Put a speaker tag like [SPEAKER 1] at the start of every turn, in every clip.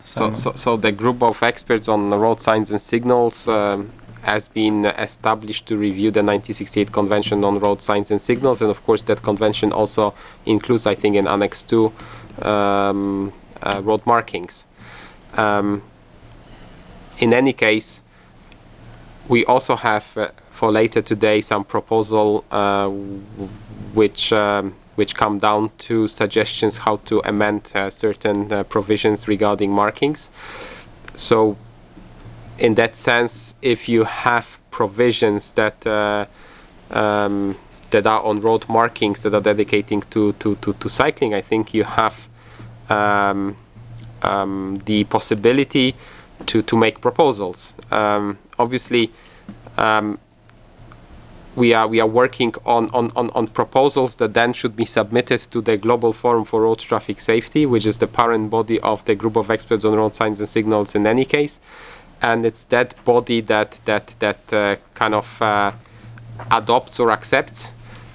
[SPEAKER 1] So the group of experts on road signs and signals has been established to review the 1968 Convention on Road Signs and Signals, and of course that convention also includes, I think, in Annex 2, road markings. In any case, we also have for later today some proposal which come down to suggestions how to amend certain provisions regarding markings. So in that sense, if you have provisions that that are on road markings that are dedicating to cycling, I think you have the possibility to make proposals. Obviously, we are working on proposals that then should be submitted to the Global Forum for Road Traffic Safety, which is the parent body of the group of experts on road signs and signals in any case. And it's that body that kind of adopts or accepts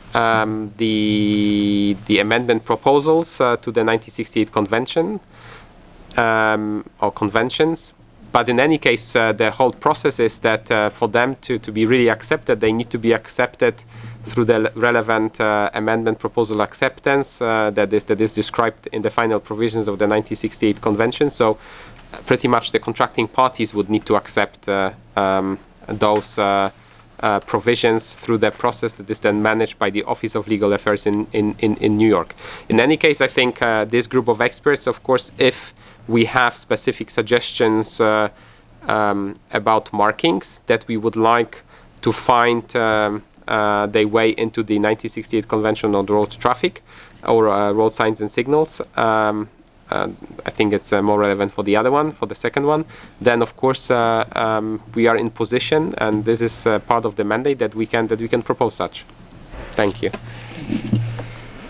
[SPEAKER 1] the amendment proposals to the 1968 Convention or conventions. But in any case, the whole process is that for them to be really accepted, they need to be accepted through the relevant amendment proposal acceptance that is described in the final provisions of the 1968 Convention. So pretty much the contracting parties would need to accept those provisions through the process that is then managed by the Office of Legal Affairs in New York. In any case, I think this group of experts, of course, if we have specific suggestions about markings that we would like to find their way into the 1968 Convention on Road Traffic or road signs and signals, I think it's more relevant for the other one, for the second one, then of course we are in position, and this is part of the mandate that we can propose such. Thank you.